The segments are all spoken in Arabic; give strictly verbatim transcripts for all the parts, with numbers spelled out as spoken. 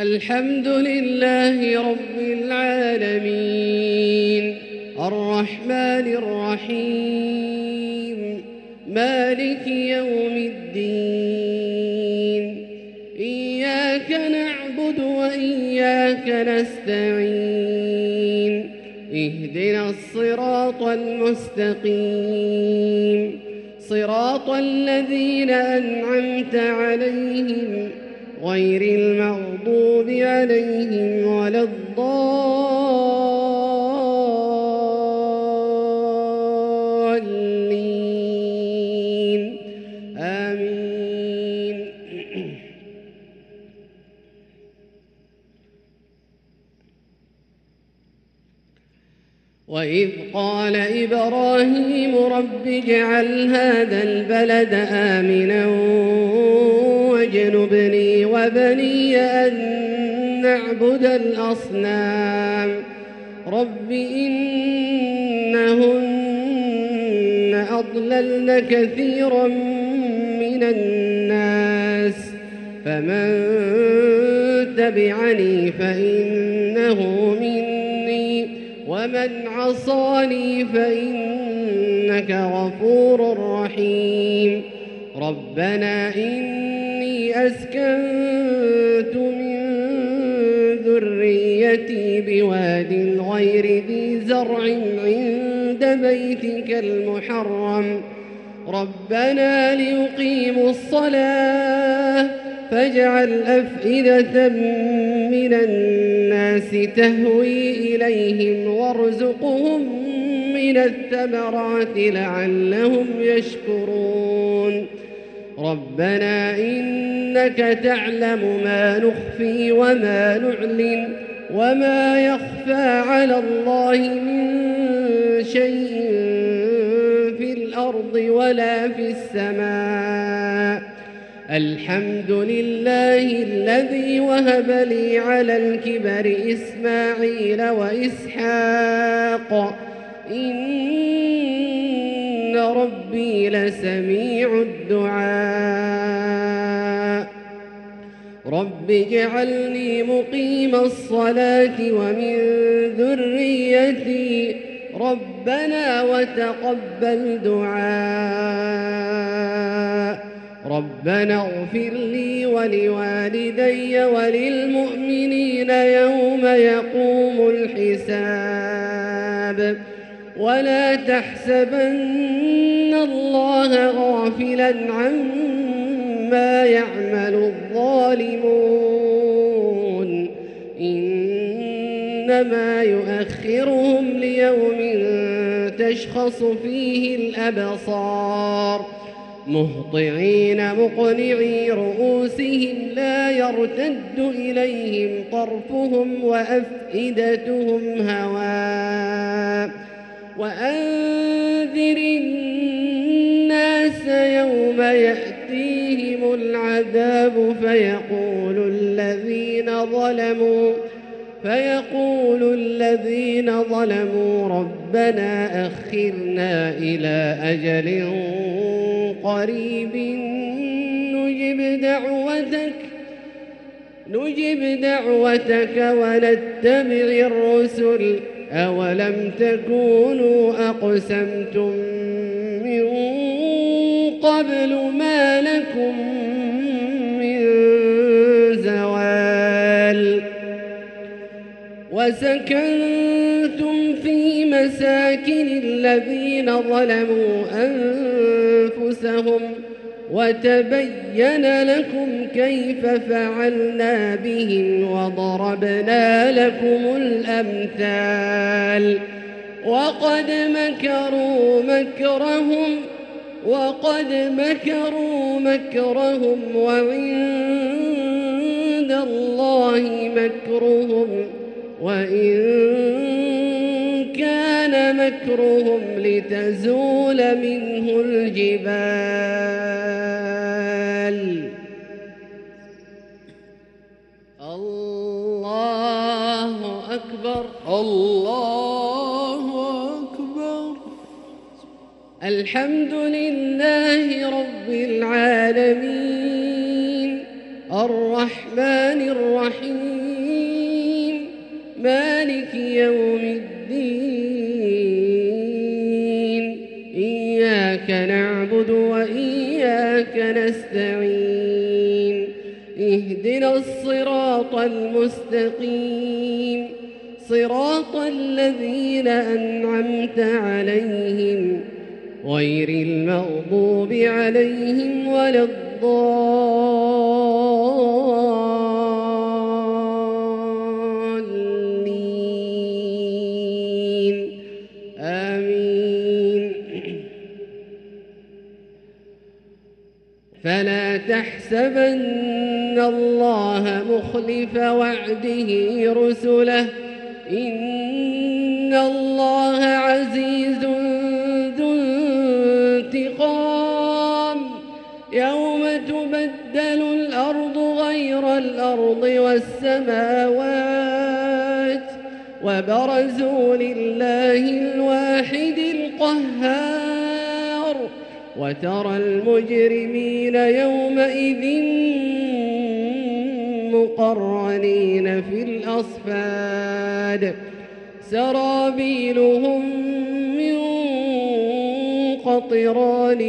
الحمد لله رب العالمين الرحمن الرحيم مالك يوم الدين إياك نعبد وإياك نستعين اهدنا الصراط المستقيم صراط الذين أنعمت عليهم غير المغضوب عليهم ولا الضالين آمين. وإذ قال إبراهيم رب اجعل هذا البلد آمنا واجنبني وبني أن نعبد الأصنام رب إنهن أضللن كثيرا من الناس فمن تبعني فإنه مني ومن عصاني فإنك غفور رحيم. ربنا إني أسكنت من ذريتي بواد غير ذي زرع عند بيتك المحرم ربنا ليقيموا الصلاة فاجعل أفئدة من الناس تهوي إليهم وارزقهم من الثمرات لعلهم يشكرون. ربنا إنك تعلم ما نخفي وما نعلن وما يخفى على الله من شيء في الأرض ولا في السماء. الحمد لله الذي وهب لي على الكبر إسماعيل وإسحاق إن ربي لسميع الدعاء. رب اجعلني مقيم الصلاة ومن ذريتي ربنا وتقبل دعاء. ربنا اغفر لي ولوالدي وللمؤمنين يوم يقوم الحساب. ولا تحسبن الله غافلا عما يعمل الظالمون إنما يؤخرهم ليوم تشخص فيه الأبصار مهطعين مقنعي رؤوسهم لا يرتد إليهم طرفهم وأفئدتهم هواء. وأنذر الناس يوم يأتيهم العذاب فيقول الذين ظلموا فيقول الذين ظلموا ربنا أخرنا إلى أجل قريب نجب دعوتك نجب دعوتك ونتبع الرسل أولم تكونوا أقسمتم من قبل ما لكم من زوال. وسكنتم في مساكن الذين ظلموا أنفسهم وتبين لكم كيف فعلنا بهم وضربنا لكم الأمثال. وقد مكروا مكرهم وقد مكروا مكرهم وعند الله مكرهم وإن كان مكرهم لتزول منه الجبال. الله أكبر الله أكبر. الحمد لله رب العالمين الرحمن الرحيم مالك يوم الدين إياك نعبد وإياك نستعين اهدنا الصراط المستقيم صراط الذين أنعمت عليهم غير المغضوب عليهم ولا الضالين آمين. فلا تحسبن الله مخلف وعده رسله إن الله عزيز ذو انتقام يوم تبدل الأرض غير الأرض والسماوات وبرزوا لله الواحد القهار وترى المجرمين يومئذ مقرنين في الأصفاد سرابيلهم من قطران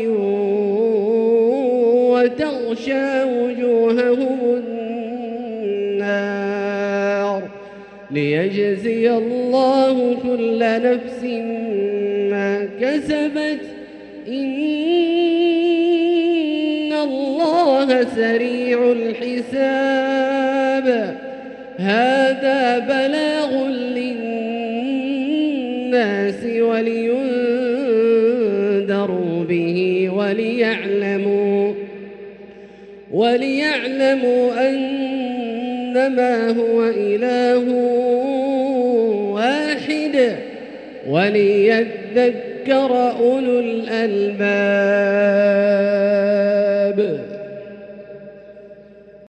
وتغشى وجوههم النار ليجزي الله كل نفس ما كسبت إن الله سريع الحساب. هذا بلاغ للناس ولينذروا به وليعلموا وليعلموا أنما هو إله واحد وليذكر أولو الألباب.